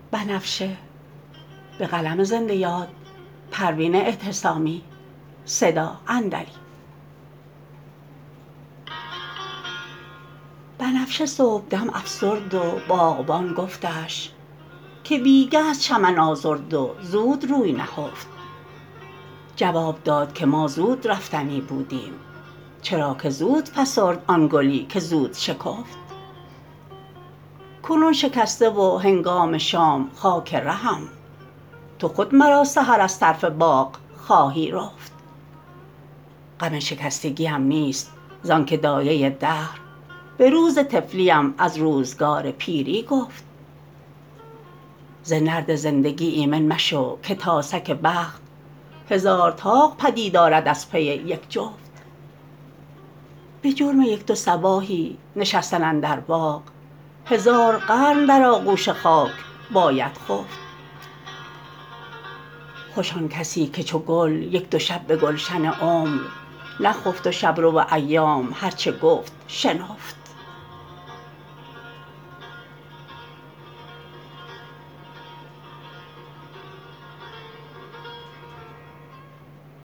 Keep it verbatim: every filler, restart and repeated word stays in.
بنفشه. به قلم زنده یاد پروین اعتصامی. صدا اندری. بنفشه صبحدم افسرد و باغبان گفتش که بیگه از چمن آزرد و زود روی نهفت. جواب داد که ما زود رفتنی بودیم، چرا که زود فسرد آن گلی که زود شکفت. کنون شکسته و هنگام شام خاک رهم، تو خود مرا سحر از طرف باغ خواهی رفت. غم شکستگیم نیست زانکه دایه دهر به روز طفلیم از روزگار پیری گفت. ز نرد زندگی ایمن مشو که تاسک بخت هزار طاق پدید آرد از پی یک جفت. به جرم یک دو صباحی نشستن اندر باغ هزار قرن در آغوش خاک باید خفت. خوش آن کسی که چو گل یک دو شب به گلشن عمر نخفت و شبرو ایام هر چه گفت شنفت.